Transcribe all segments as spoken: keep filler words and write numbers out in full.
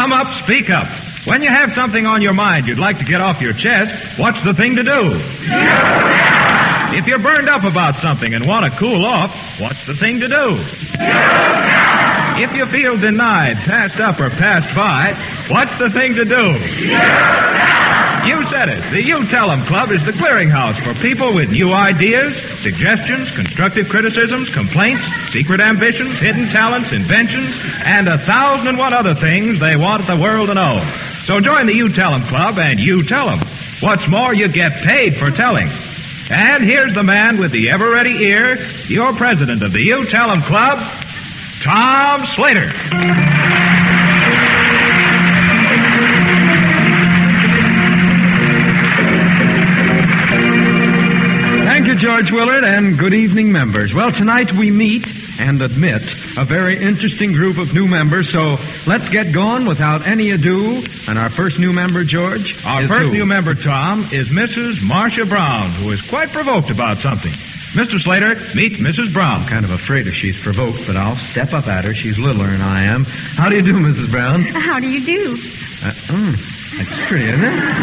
Come up, speak up. When you have something on your mind you'd like to get off your chest, what's the thing to do? If you're burned up about something and want to cool off, what's the thing to do? If you feel denied, passed up, or passed by, what's the thing to do? You said it. The You Tell 'Em Club is the clearinghouse for people with new ideas, suggestions, constructive criticisms, complaints, secret ambitions, hidden talents, inventions, and a thousand and one other things they want the world to know. So join the You Tell 'Em Club and you tell 'em. What's more, you get paid for telling. And here's the man with the ever-ready ear, your president of the You Tell 'Em Club, Tom Slater. Thank you, George Willard, and good evening, members. Well, tonight we meet and admit a very interesting group of new members, so let's get going without any ado. And our first new member, George, Our is first who? new member, Tom, is Missus Marcia Brown, who is quite provoked about something. Mister Slater, meet Missus Brown. I'm kind of afraid if she's provoked, but I'll step up at her. She's littler than I am. How do you do, Missus Brown? How do you do? Uh, mm, that's pretty, isn't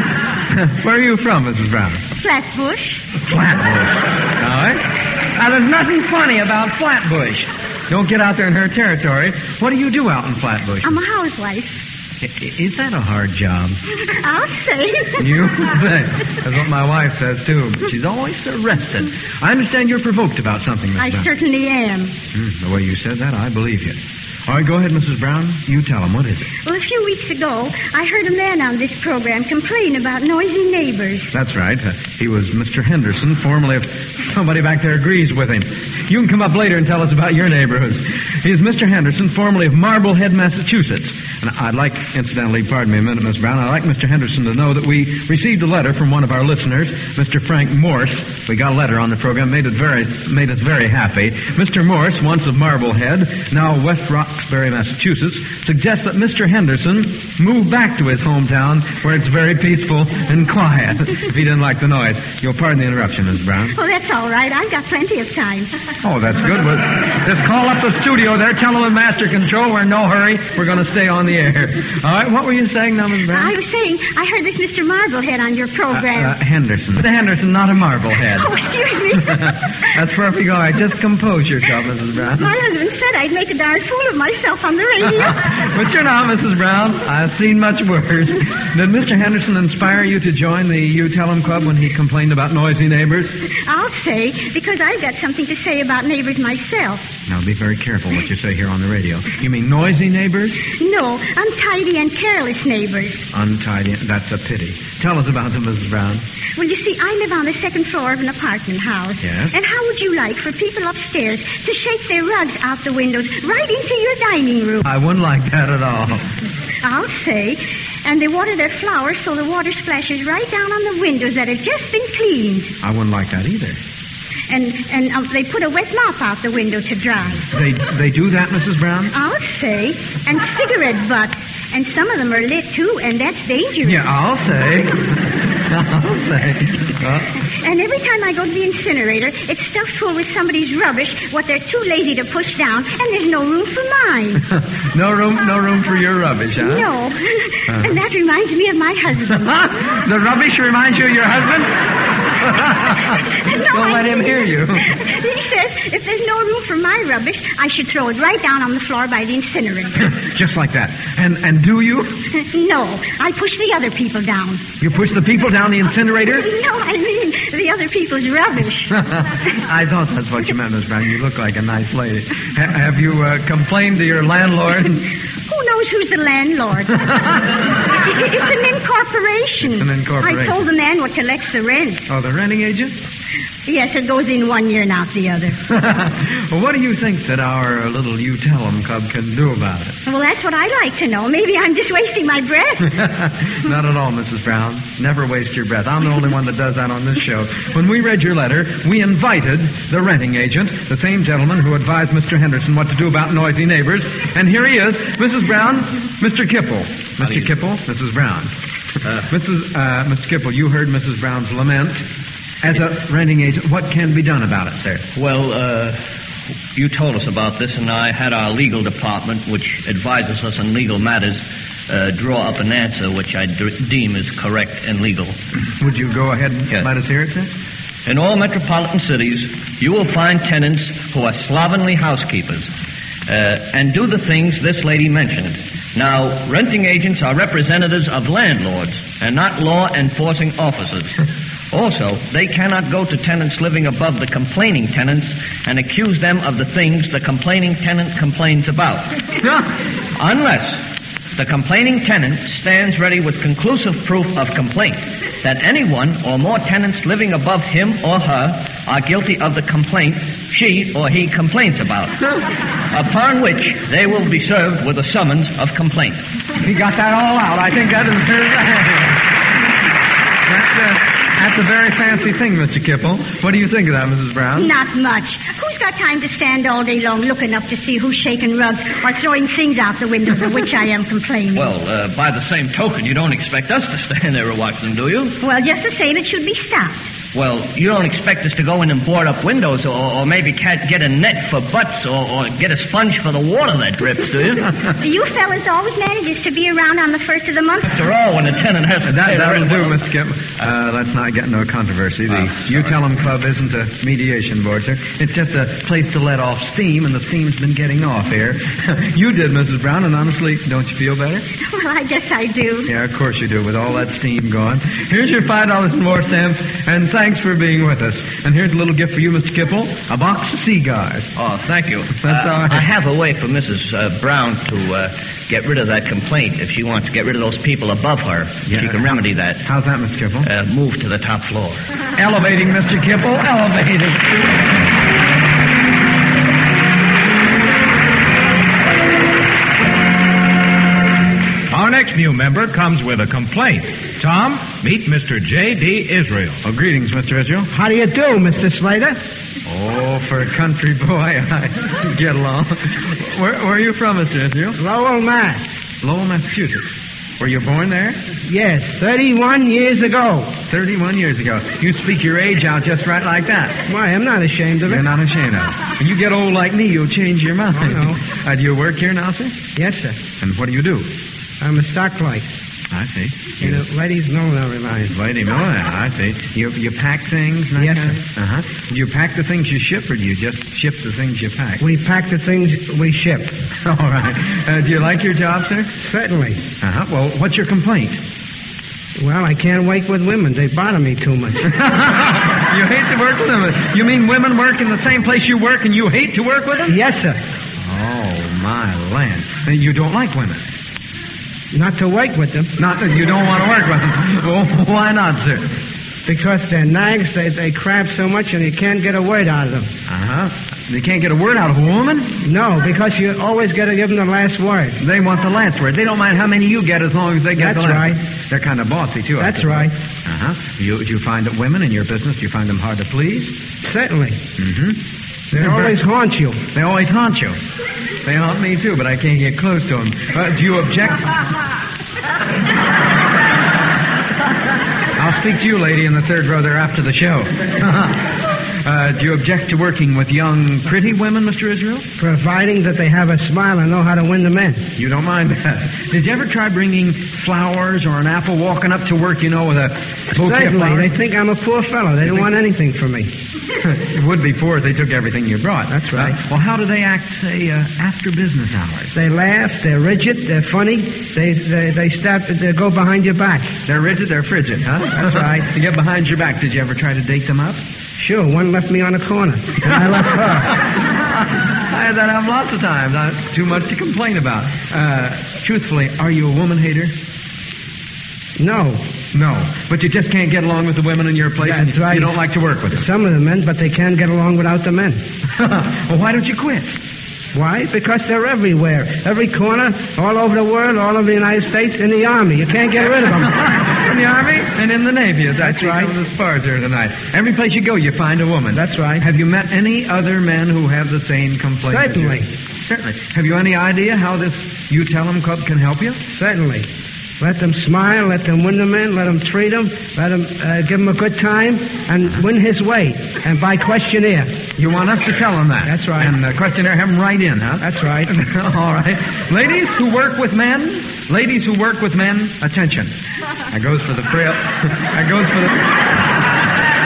it? Where are you from, Missus Brown? Flatbush. Flatbush. All right. Now, there's nothing funny about Flatbush. Don't get out there in her territory. What do you do out in Flatbush? I'm a housewife. I- Is that a hard job? I'll say. You think? That's what my wife says, too. She's always so rested. I understand you're provoked about something, Miss I Brown. certainly am. Mm, the way you said that, I believe you. All right, go ahead, Missus Brown. You tell him. What is it? Well, a few weeks ago, I heard a man on this program complain about noisy neighbors. That's right. Uh, he was Mister Henderson, formerly of... Somebody back there agrees with him. You can come up later and tell us about your neighborhood. He's Mister Henderson, formerly of Marblehead, Massachusetts. And I'd like, incidentally, pardon me a minute, Miss Brown, I'd like Mister Henderson to know that we received a letter from one of our listeners, Mister Frank Morse. We got a letter on the program, made it very, made us very happy. Mister Morse, once of Marblehead, now West Roxbury, Massachusetts, suggests that Mister Henderson move back to his hometown where it's very peaceful and quiet. If he didn't like the noise. You'll pardon the interruption, Miss Brown. Oh, that's all right. I've got plenty of time. Oh, that's good. Well, just call up the studio there, tell them in master control. We're in no hurry. We're going to stay on the air. All right, what were you saying now, Miss Brown? I was saying, I heard this Mister Marblehead on your program. Uh, uh, Henderson. Mister Henderson, not a Marblehead. Oh, excuse me. That's perfectly all right. Just compose yourself, Missus Brown. My husband said I'd make a darn fool of myself on the radio. But you're not, Missus Brown. I've seen much worse. Did Mister Henderson inspire you to join the You Tell 'Em Club when he complained about noisy neighbors? I'll say, because I've got something to say about neighbors myself. Now, be very careful what you say here on the radio. You mean noisy neighbors? No, untidy and careless neighbors. Untidy. That's a pity. Tell us about them, Missus Brown. Well, you see, I live on the second floor of an apartment house. Yes? And how would you like for people upstairs to shake their rugs out the windows right into your dining room? I wouldn't like that at all. I'll say. And they water their flowers so the water splashes right down on the windows that have just been cleaned. I wouldn't like that either. And and uh, they put a wet mop out the window to dry. They they do that, Missus Brown? I'll say. And cigarette butts. And some of them are lit, too, and that's dangerous. Yeah, I'll say. I'll say. Uh, And every time I go to the incinerator, it's stuffed full with somebody's rubbish, what they're too lazy to push down, and there's no room for mine. no room no room for your rubbish, huh? No. Uh-huh. And that reminds me of my husband. The rubbish reminds you of your husband? No, Don't I let him mean- hear you. He says if there's no room for my rubbish, I should throw it right down on the floor by the incinerator. Just like that. And and do you? No, I push the other people down. You push the people down the incinerator? No, I mean the other people's rubbish. I thought that's what you meant, Miss Brown. You look like a nice lady. Ha- have you uh, complained to your landlord? Who knows who's the landlord? It- It's an incorporation. It's an incorporation. I told the man what collects the rent. Oh, the renting agent? Yes, it goes in one year and out the other. Well, what do you think that our uh, little You Tell 'Em Club can do about it? Well, that's what I'd like to know. Maybe I'm just wasting my breath. Not at all, Missus Brown. Never waste your breath. I'm the only one that does that on this show. When we read your letter, we invited the renting agent, the same gentleman who advised Mister Henderson what to do about noisy neighbors. And here he is, Missus Brown, Mister Kipple. Mister Kipple, Missus Brown. Uh, Missus Uh, Mister Kipple, you heard Missus Brown's lament. As a renting agent, what can be done about it, sir? Well, uh, you told us about this, and I had our legal department, which advises us on legal matters, uh, draw up an answer which I d- deem is correct and legal. Would you go ahead and Yes. let us hear it, sir? In all metropolitan cities, you will find tenants who are slovenly housekeepers uh, and do the things this lady mentioned. Now, renting agents are representatives of landlords and not law-enforcing officers. Also, they cannot go to tenants living above the complaining tenants and accuse them of the things the complaining tenant complains about. Unless the complaining tenant stands ready with conclusive proof of complaint that anyone or more tenants living above him or her are guilty of the complaint she or he complains about, upon which they will be served with a summons of complaint. He got that all out. I think that is very That's, uh, that's a very fancy thing, Mister Kipple. What do you think of that, Missus Brown? Not much. Who's got time to stand all day long looking up to see who's shaking rugs or throwing things out the windows of which I am complaining? Well, uh, by the same token, you don't expect us to stand there and watch them, do you? Well, just the same, it should be stopped. Well, you don't expect us to go in and board up windows or, or maybe can't get a net for butts or, or get a sponge for the water that drips, do you? You fellas always manages to be around on the first of the month. After all, when a tenant has to That, pay that'll the do, rent- Mister Kipple. Uh, let's not get into a controversy. The Oh, You Tell 'em Club isn't a mediation board, sir. It's just a place to let off steam, and the steam's been getting off here. You did, Missus Brown, and honestly, don't you feel better? Well, I guess I do. Yeah, of course you do, with all that steam going. Here's your five dollars and more stamps, and thanks for being with us. And here's a little gift for you, Mister Kipple, a box of cigars. Oh, thank you. That's Uh, all right. I have a way for Missus Uh, Brown to uh, get rid of that complaint. If she wants to get rid of those people above her, Yeah. she can remedy that. How's that, Mister Kipple? Uh, move to the top floor. Elevating, Mister Kipple, elevating. Our next new member comes with a complaint. Tom, meet Mister J D. Israel. Oh, greetings, Mister Israel. How do you do, Mister Slater? Oh, for a country boy, I get along. Where, where are you from, Mister Israel? Lowell, Mass. Lowell, Massachusetts. Were you born there? Yes, thirty-one years ago. Thirty-one years ago. You speak your age out just right like that. Why, I'm not ashamed of You're it. not ashamed of it. When you get old like me, you'll change your mind. Oh, no. Uh, do you work here now, sir? Yes, sir. And what do you do? I'm a stock clerk I see. in a ladies' millinery line. Lady millionaire, I see. You you pack things? and that Yes, kind of- sir. Uh-huh. Do you pack the things you ship, or do you just ship the things you pack? We pack the things we ship. All right. Uh, do you like your job, sir? Certainly. Uh-huh. Well, what's your complaint? Well, I can't work with women. They bother me too much. You hate to work with them. You mean women work in the same place you work and you hate to work with them? Yes, sir. Oh, my land. Then you don't like women. Not to work with them. Not that you don't want to work with them. Well, why not, sir? Because they're nags, they, they crab so much and you can't get a word out of them. Uh-huh. They can't get a word out of a woman? No, because you always got to give them the last word. They want the last word. They don't mind how many you get as long as they get That's the last right. word. They're kind of bossy, too. I That's suppose. right. Uh-huh. You, do you find that women in your business, do you find them hard to please? Certainly. Mm-hmm. They always haunt you. They always haunt you. They haunt me, too, but I can't get close to them. Uh, do you object? I'll speak to you, lady, in the third row there after the show. uh, do you object to working with young, pretty women, Mister Israel? Providing that they have a smile and know how to win the men. You don't mind that. Did you ever try bringing flowers or an apple, walking up to work, you know, with a bouquet of Certainly. flowers? They think I'm a poor fellow. They don't want anything from me. It would be poor if they took everything you brought. That's right. Uh, well, how do they act, say, uh, after business hours? They laugh. They're rigid. They're funny. They they they stop. They go behind your back. They're rigid, they're frigid, huh? That's right. To get behind your back, did you ever try to date them up? Sure. One left me on a corner, and I left her. I had that happen lots of times. Not too much to complain about. Uh, truthfully, are you a woman hater? No. No. But you just can't get along with the women in your place, That's and right. you don't like to work with them. Some of the men, but they can't get along without the men. Well, why don't you quit? Why? Because they're everywhere. Every corner, all over the world, all over the United States, in the Army. You can't get rid of them. In the Army and in the Navy. As I That's see right. some of the spars here tonight. Every place you go, you find a woman. That's right. Have you met any other men who have the same complaint? Certainly. as you? Certainly. Have you any idea how this You Tell 'em Club can help you? Certainly. Let them smile, let them win the men, let them treat them, let them uh, give him a good time, and win his way. And by questionnaire. You want us to tell him that? That's right. And uh, questionnaire, have him write in, huh? That's right. All right. Ladies who work with men, ladies who work with men, attention. That goes for the frail. That goes for the...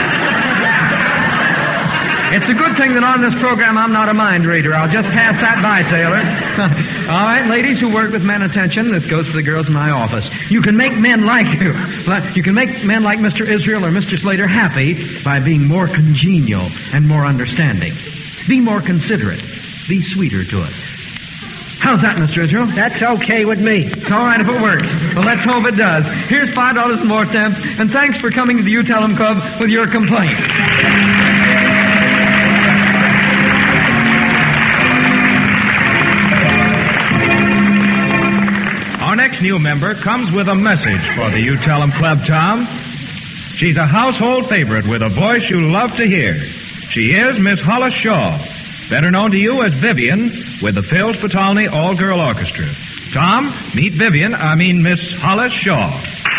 It's a good thing that on this program I'm not a mind reader. I'll just pass that by, sailor. All right, ladies who work with men, attention. This goes to the girls in my office. You can make men like you. You can make men like Mister Israel or Mister Slater happy by being more congenial and more understanding. Be more considerate. Be sweeter to us. How's that, Mister Israel? That's okay with me. It's all right if it works. Well, let's hope it does. Here's five dollars more stamps, and thanks for coming to the You Tell 'Em Club with your complaint. Our next new member comes with a message for the You Tell 'Em Club, Tom. She's a household favorite with a voice you love to hear. She is Miss Hollis Shaw, better known to you as Vivian, with the Phil Spitalny All-Girl Orchestra. Tom, meet Vivian, I mean Miss Hollis Shaw.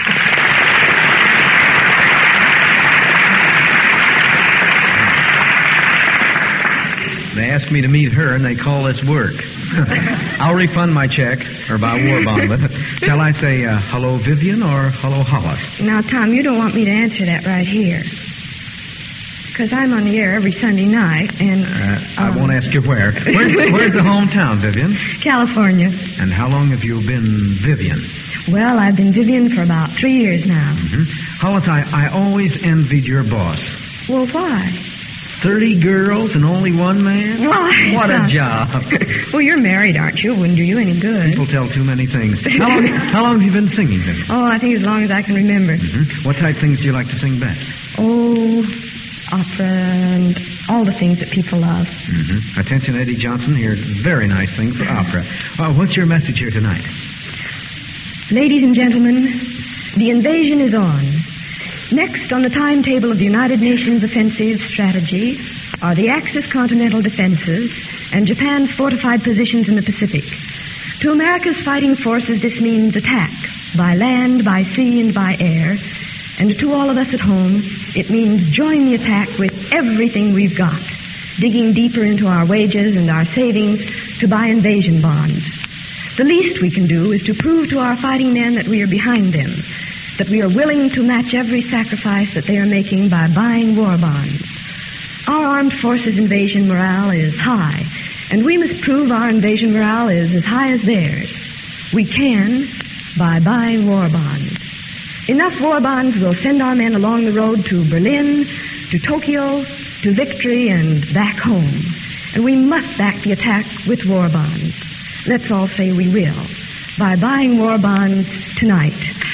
They asked me to meet her, and they call this work. I'll refund my check, or by war bond, but shall I say uh, hello, Vivian, or hello, Hollis? Now, Tom, you don't want me to answer that right here. Because I'm on the air every Sunday night, and... Uh, I um, won't ask you where. Where's, where's the hometown, Vivian? California. And how long have you been Vivian? Well, I've been Vivian for about three years now. Mm-hmm. Hollis, I, I always envied your boss. Well, why? Thirty girls and only one man? Why? What a Tom. job. Well, you're married, aren't you? Wouldn't do you any good. People tell too many things. How long, how long have you been singing, Vivian? Oh, I think as long as I can remember. Mm-hmm. What type of things do you like to sing best? Oh, opera and all the things that people love. Mm-hmm. Attention, Eddie Johnson. Here's a very nice thing for opera. Uh, what's your message here tonight? Ladies and gentlemen, the invasion is on. Next on the timetable of the United Nations Offensive Strategy are the Axis continental defenses and Japan's fortified positions in the Pacific. To America's fighting forces, this means attack by land, by sea, and by air. And to all of us at home, it means join the attack with everything we've got, digging deeper into our wages and our savings to buy invasion bonds. The least we can do is to prove to our fighting men that we are behind them, that we are willing to match every sacrifice that they are making by buying war bonds. Our armed forces invasion morale is high, and we must prove our invasion morale is as high as theirs. We can by buying war bonds. Enough war bonds will send our men along the road to Berlin, to Tokyo, to victory, and back home. And we must back the attack with war bonds. Let's all say we will, by buying war bonds tonight.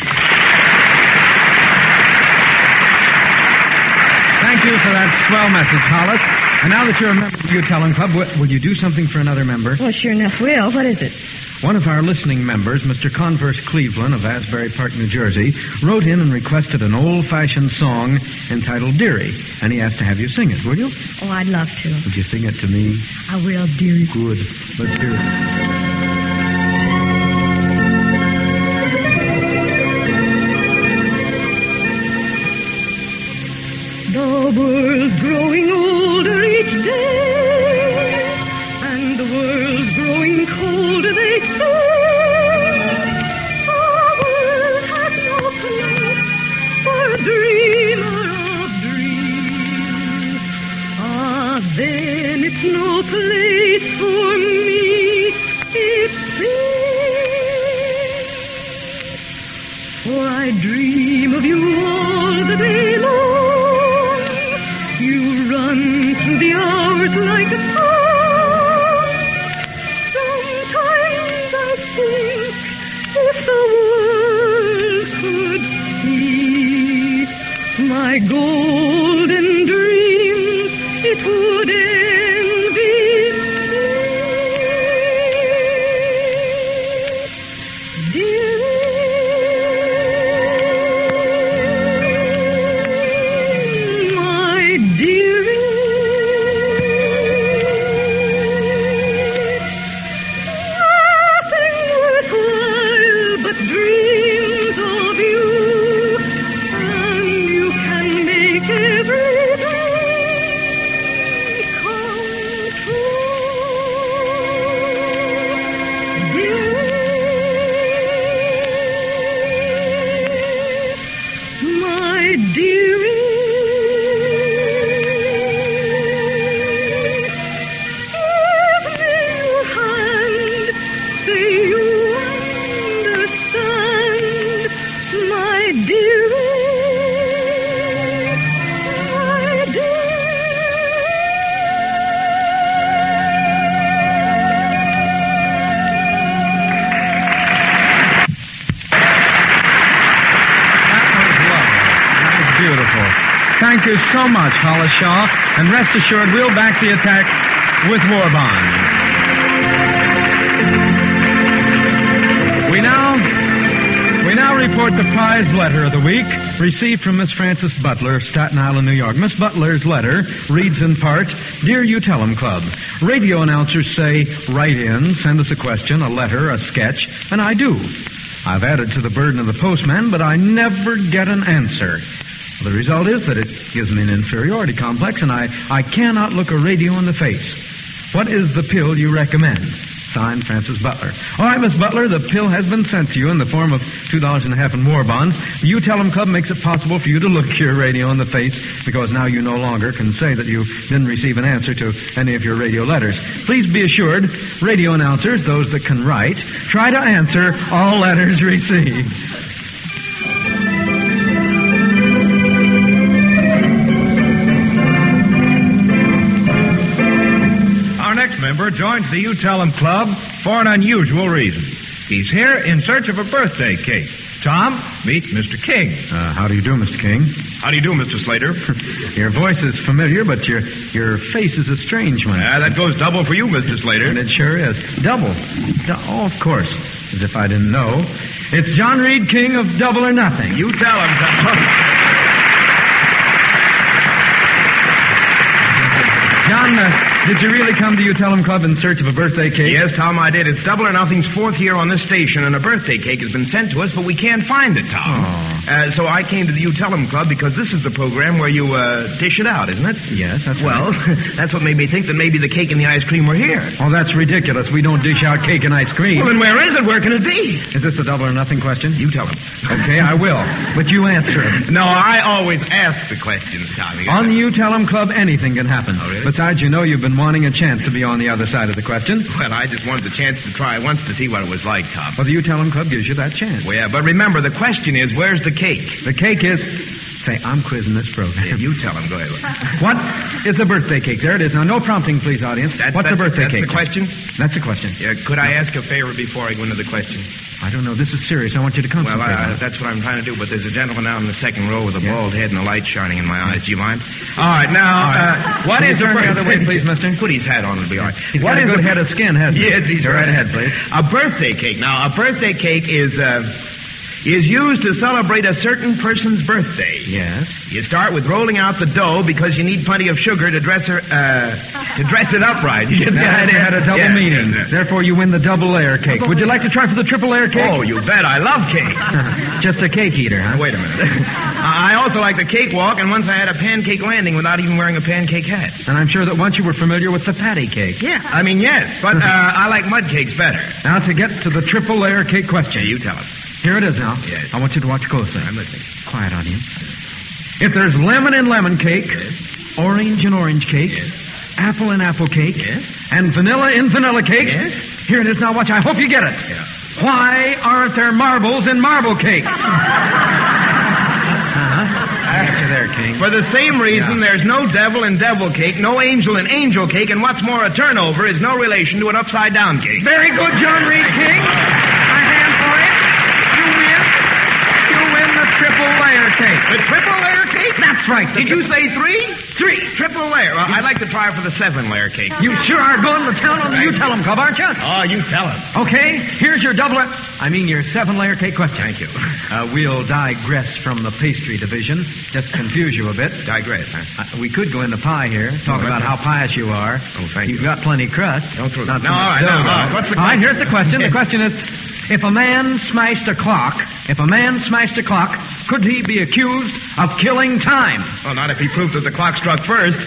Thank you for that swell message, Hollis. And now that you're a member of the You Tell 'Em Club, will, will you do something for another member? Well, sure enough will. What is it? One of our listening members, Mister Converse Cleveland of Asbury Park, New Jersey, wrote in and requested an old-fashioned song entitled Dearie, and he asked to have you sing it, will you? Oh, I'd love to. Would you sing it to me? I will, dearie. Good. Let's hear it. The world's growing older each day, and the world's growing colder, they say. The world has no place for a dreamer of dreams. Ah, then it's no place for me, it seems. For I dream of you all the day long. You run through the hours like a song. Sometimes I think if the world could see my golden dreams, it would envy me. Dear dreams dearie. Give me your hand. Say you understand, my dearie, my Beautiful. Thank you so much, Hollis Shaw. And rest assured, we'll back the attack with war bonds. We now, we now report the prize letter of the week, received from Miss Frances Butler of Staten Island, New York. Miss Butler's letter reads in part, Dear You Tell 'em Club, radio announcers say, write in, send us a question, a letter, a sketch, and I do. I've added to the burden of the postman, but I never get an answer. The result is that it gives me an inferiority complex, and I, I cannot look a radio in the face. What is the pill you recommend? Signed, Frances Butler. All right, Miss Butler, the pill has been sent to you in the form of two dollars and a half in war bonds. The You Tell 'em Club makes it possible for you to look your radio in the face, because now you no longer can say that you didn't receive an answer to any of your radio letters. Please be assured, radio announcers, those that can write, try to answer all letters received. Member joins the You Tell 'em Club for an unusual reason. He's here in search of a birthday cake. Tom, meet Mister King. Uh, how do you do, Mister King? How do you do, Mister Slater? Your voice is familiar, but your your face is a strange one. Ah, that goes double for you, Mister Slater. And it sure is. Double. Du- oh, of course. As if I didn't know. It's John Reed King of Double or Nothing. You tell him, Tom. John, uh, did you really come to You Tell 'em Club in search of a birthday cake? Yes, Tom, I did. It's Double or Nothing's fourth year on this station, and a birthday cake has been sent to us, but we can't find it, Tom. Oh. Uh, so I came to the You Tell 'em Club because this is the program where you uh, dish it out, isn't it? Yes, that's Well, right. that's what made me think that maybe the cake and the ice cream were here. Oh, that's ridiculous. We don't dish out cake and ice cream. Well, then where is it? Where can it be? Is this a Double or Nothing question? You tell him. Okay, I will. But you answer it. No, I always ask the questions, Tommy. On the You Tell 'em Club, anything can happen. Oh, really? Besides, you know you've been wanting a chance to be on the other side of the question. Well, I just wanted the chance to try once to see what it was like, Tom. Well, the You Tell 'em Club gives you that chance. Well, yeah, but remember, the question is, where's the cake? The cake is... Say, I'm quizzing this program. Yeah, you tell him. Go ahead. What is a birthday cake? There it is. Now, no prompting, please, audience. That, What's that, a birthday that's cake? That's the question? That's a question. Yeah, could I ask a favor before I go into the question? I don't know. This is serious. I want you to concentrate. Well, I, on I, it. that's what I'm trying to do, but there's a gentleman out in the second row with a Yeah. bald head and a light shining in my eyes. Do you mind? All right, now, All right. uh, what Can is you a turn the birthday... other way, please, mister? Put his hat on, it'll be all right. He's What got a is good head of skin, hasn't he? Yes, he's Go right ahead, please. A birthday cake. Now, a birthday cake is, uh, is used to celebrate a certain person's birthday. Yes. You start with rolling out the dough because you need plenty of sugar to dress her, uh, to dress it up right. You get the That idea? had a double Yeah. meaning. Therefore, you win the double layer cake. Would you like to try for the triple layer cake? Oh, you bet. I love cake. Just a cake eater, huh? Now, wait a minute. I also like the cakewalk, and once I had a pancake landing without even wearing a pancake hat. And I'm sure that once you were familiar with the patty cake. Yeah, I mean, yes, but uh, I like mud cakes better. Now, to get to the triple layer cake question. Yeah, you tell him. Here it is now. Yes. I want you to watch closely. I'm listening. Quiet, audience. If there's lemon in lemon cake, orange in orange cake, apple in apple cake, Yes. and vanilla in vanilla cake, Yes. here it is now. Watch. I hope you get it. Yeah. Why aren't there marbles in marble cake? Uh-huh. I got you there, King. For the same reason, Yeah. there's no devil in devil cake, no angel in angel cake, and what's more, a turnover is no relation to an upside-down cake. Very good, John Reed King. A hand for it. You win. You win the triple layer cake. The triple layer cake? That's right. Did you say three? Three. Triple layer. Well, I'd like to try for the seven-layer cake. You sure are going to town on the You Tell 'em Club, aren't you? Oh, you tell him. Okay, here's your double, I mean your seven-layer cake question. Thank you. Uh, we'll digress from the pastry division, just to confuse you a bit. Digress, huh? Uh, we could go into pie here, talk Oh, about okay. how pious you are. Oh, thank You've you. got plenty crust. Don't throw Not that. so No, much all right, dough, no, all though. right. What's the All right, question? here's the question. The question is, if a man smashed a clock, if a man smashed a clock, could he be accused of killing time? Well, not if he proved that the clock struck first.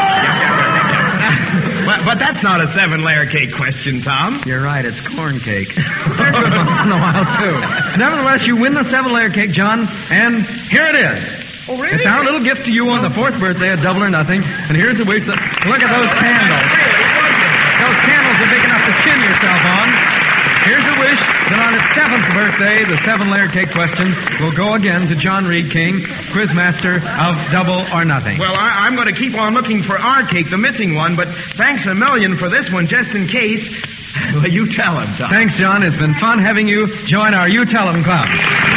but, but that's not a seven-layer cake question, Tom. You're right, it's corn cake. They're good once in a while, too. Nevertheless, you win the seven-layer cake, John, and here it is. Oh, really? It's our little gift to you on the fourth birthday, a double or nothing. And here's a wish that... Look at those candles. Those candles are big enough to chin yourself on. Here's a wish that on its seventh birthday, the seven-layer cake question will go again to John Reed King, quizmaster of Double or Nothing. Well, I, I'm going to keep on looking for our cake, the missing one, but thanks a million for this one, just in case. Well, you tell him, Tom. Thanks, John. It's been fun having you join our You Tell 'Em Club.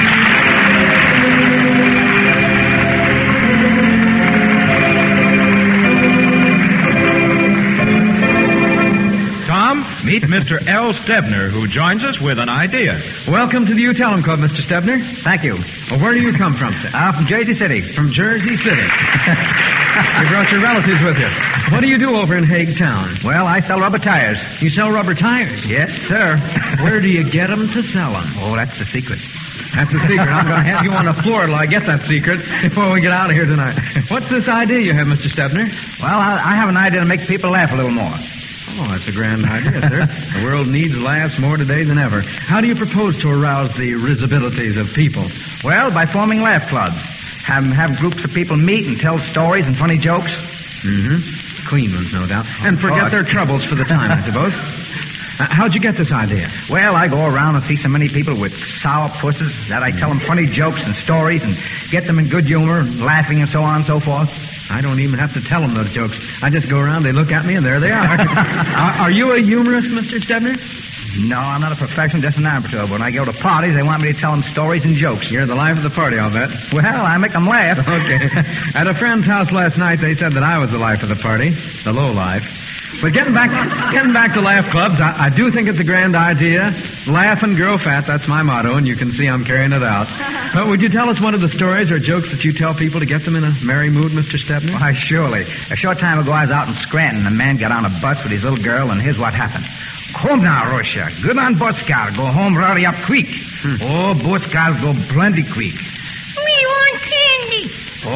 Tom, meet Mister L. Stebner, who joins us with an idea. Welcome to the You Tell 'Em Club, Mister Stebner. Thank you. Well, where do you come from, sir? Uh, from Jersey City. From Jersey City. You brought your relatives with you. What do you do over in Hague Town? Well, I sell rubber tires. You sell rubber tires? Yes, sir. Where do you get them to sell them? Oh, that's the secret. That's the secret. I'm going to have you on the floor till I get that secret before we get out of here tonight. What's this idea you have, Mister Stebner? Well, I, I have an idea to make people laugh a little more. Oh, that's a grand idea, sir. The world needs laughs more today than ever. How do you propose to arouse the risibilities of people? Well, by forming laugh clubs. Have, have groups of people meet and tell stories and funny jokes. Mm-hmm. Clean ones, no doubt. And forget God. their troubles for the time, I suppose. Uh, how'd you get this idea? Well, I go around and see so many people with sour pusses that I tell them funny jokes and stories and get them in good humor and laughing and so on and so forth. I don't even have to tell them those jokes. I just go around, they look at me, and there they are. are, are you a humorist, Mister Stebner? No, I'm not a professional, just an amateur. But when I go to parties, they want me to tell them stories and jokes. You're the life of the party, I'll bet. Well, I make them laugh. Okay. At a friend's house last night, they said that I was the life of the party, the low life. But getting back, getting back to laugh clubs, I, I do think it's a grand idea. Laugh and grow fat, that's my motto, and you can see I'm carrying it out. But would you tell us one of the stories or jokes that you tell people to get them in a merry mood, Mister Stebner? Why, surely. A short time ago, I was out in Scranton. A man got on a bus with his little girl, and here's what happened. Home now, Russia. Good on bus car. Go home, rally up quick. Hmm. Oh, bus cars go plenty quick. We want candy.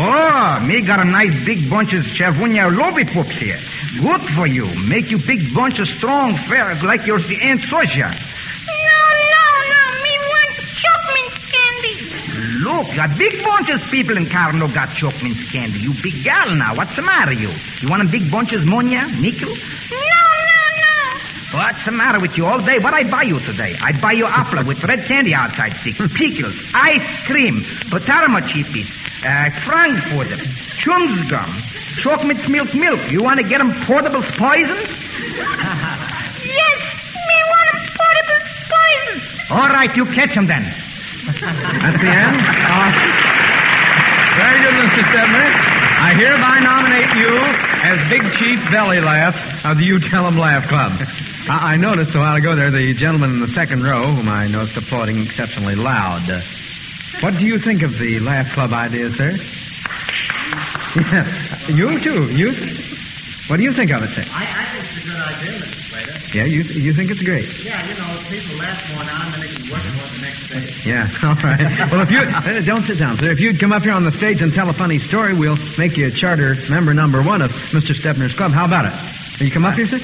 Oh, me got a nice big bunch of Chervunia lollipops here. Good for you. Make you big bunch of strong, fair, like yours the Aunt Sosha. No, no, no. We want Chopman's candy. Look, a big bunch of people in Carno got Chopman's candy. You big gal now. What's the matter, you? You want a big bunches, Monia, Nickel? No, no, no. What's the matter with you all day? What I buy you today? I buy you apple with red candy outside sticks, pickles, ice cream, potato chippies, uh, Frankfurter, chums gum, chocolate milk milk. You want to get them portable poisons? Yes, we want them portable poisons. All right, you catch them then. That's the end? Uh, very good, Mister Stebner. I hereby nominate you as Big Chief Belly Laugh of the You Tell 'Em Laugh Club. I, I noticed a while ago there the gentleman in the second row, whom I noticed applauding exceptionally loud. Uh, what do you think of the Laugh Club idea, sir? Yeah. You too. You. What do you think of it, sir? I, I think it's a good idea, Mister Slater. Yeah, you you think it's great? Yeah, you know, if people laugh more now, then they can work more the next day. Yeah, all right. Well, if you... Uh, don't sit down, sir. If you'd come up here on the stage and tell a funny story, we'll make you a charter member number one of Mister Stebner's Club. How about it? Will you come up here, sir?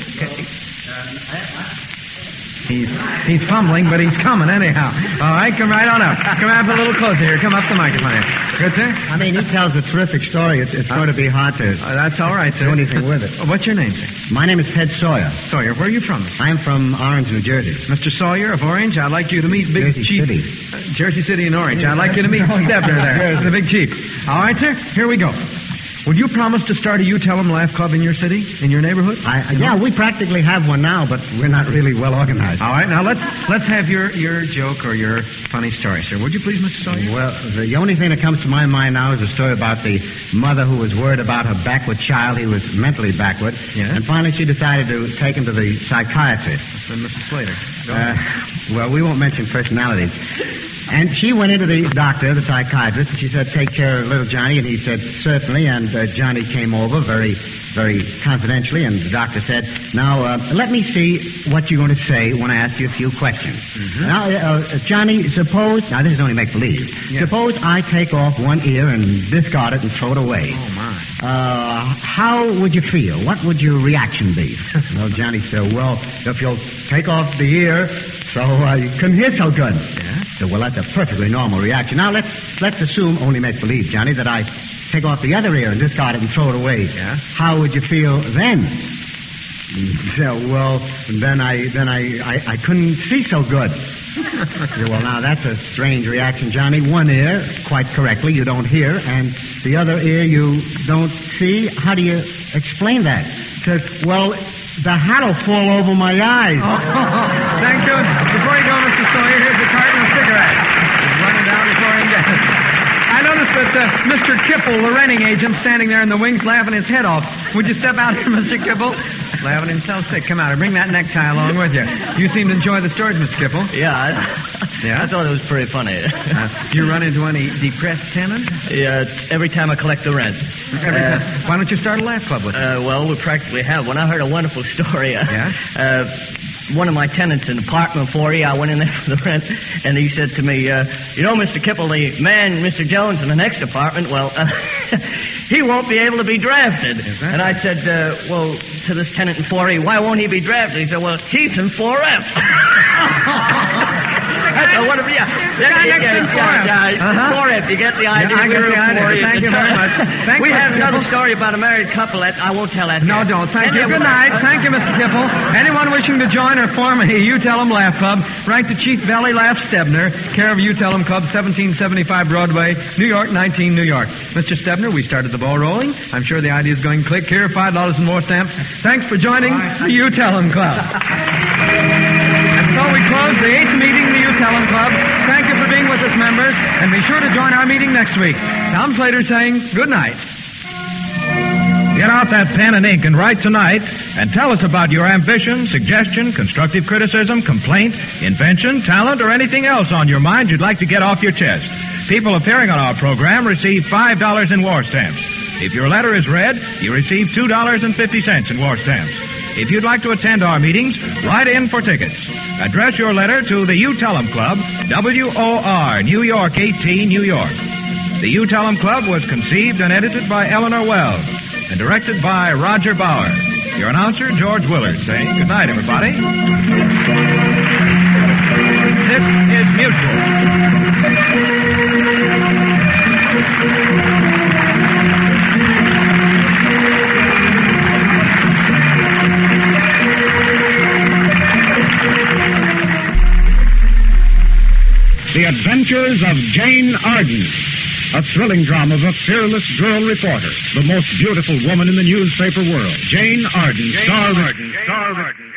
He's he's fumbling, but he's coming anyhow. All right, come right on up. Come up a little closer here. Come up the microphone here. Good, sir? I mean, he tells a terrific story. It's, it's uh, going to be hard to uh, that's all right, sir. do anything with it. What's your name, sir? My name is Ted Sawyer. Sawyer, where are you from? I'm from Orange, New Jersey. Mister Sawyer of Orange, I'd like you to meet Big Jersey Chief. City. Uh, Jersey City and Orange. I'd like you to meet Stebner there, the Big Chief. All right, sir? Here we go. Would you promise to start a You Tell 'Em Laugh Club in your city, in your neighborhood? I, yeah, we practically have one now, but we're not really well organized. All right, now let's let's have your, your joke or your funny story, sir. Would you please, Mister Sawyer? Well, the only thing that comes to my mind now is a story about the mother who was worried about her backward child. He was mentally backward. Yeah. And finally she decided to take him to the psychiatrist. Then Mister Slater. Uh, well, we won't mention personalities. And she went into the doctor, the psychiatrist, and she said, take care of little Johnny. And he said, certainly. And uh, Johnny came over very, very confidentially. And the doctor said, now, uh, let me see what you're going to say when I ask you a few questions. Mm-hmm. Now, uh, Johnny, suppose, now this is only make-believe. Yeah. Suppose I take off one ear and discard it and throw it away. Oh, my. Uh, how would you feel? What would your reaction be? Well, Johnny said, well, if you'll take off the ear so uh, you couldn't hear so good. Yeah. So, well, that's a perfectly normal reaction. Now, let's let's assume, only make believe, Johnny, that I take off the other ear and discard it and throw it away. Yeah? How would you feel then? Yeah, well, then I then I, I, I couldn't see so good. Yeah, well, now that's a strange reaction, Johnny. One ear, quite correctly, you don't hear, and the other ear you don't see. How do you explain that? Because, well, the hat'll fall over my eyes. Oh, thank you. Before you go, Mister Sawyer, here's a carton of cigarettes. He's running down before him down. I noticed that uh, Mister Kipple, the renting agent, standing there in the wings laughing his head off. Would you step out here, Mister Kipple? Laughing himself sick. Come out and bring that necktie along with you. You seem to enjoy the stories, Mister Kipple. Yeah, I, Yeah? I thought it was pretty funny. Uh, do you run into any depressed tenants? Yeah, every time I collect the rent. Every Uh, time. Why don't you start a laugh club with us? Uh, well, we practically have one. I heard a wonderful story. Uh, Yeah? Uh, one of my tenants in apartment four E, I went in there for the rent, and he said to me, uh, you know, Mister Kipple, the man, Mister Jones, in the next apartment, well, uh, he won't be able to be drafted. that And I said, uh, well, to this tenant in four E, why won't he be drafted? He said, well, he's in four F. That's a wonderful, yeah. Guy next yeah, in yeah, four F. yeah, Uh-huh. four F, you get the idea. Yeah, I get We're the in idea. four E. Thank you very much. Thank we you, have Mister another Kipple. story about a married couple that I won't tell that No, yet. don't. Thank And you. then Good we'll- night. Thank you, Mister Kipple. Anyone wishing to join or form a You Tell 'em Laugh Club, write to Chief Belly Laugh Stebner, care of You Tell 'em Club, seventeen seventy-five Broadway, New York, nineteen New York. Mister Stebner, we started the ball rolling. I'm sure the idea is going click. Here, five dollars and more stamps. Thanks for joining the You Tell 'em Club. And so we close the eighth meeting of the You Tell 'em Club. Thank you for being with us, members, and be sure to join our meeting next week. Tom Slater saying good night. Get out that pen and ink and write tonight and tell us about your ambition, suggestion, constructive criticism, complaint, invention, talent, or anything else on your mind you'd like to get off your chest. People appearing on our program receive five dollars in war stamps. If your letter is read, you receive two dollars and fifty cents in war stamps. If you'd like to attend our meetings, write in for tickets. Address your letter to the You Tell 'em Club, W O R, New York eighteen, New York. The You Tell 'em Club was conceived and edited by Eleanor Wells and directed by Roger Bauer. Your announcer, George Willard, saying good night, everybody. This is Mutual. The Adventures of Jane Arden, a thrilling drama of a fearless girl reporter, the most beautiful woman in the newspaper world. Jane Arden, Jane star Arden, star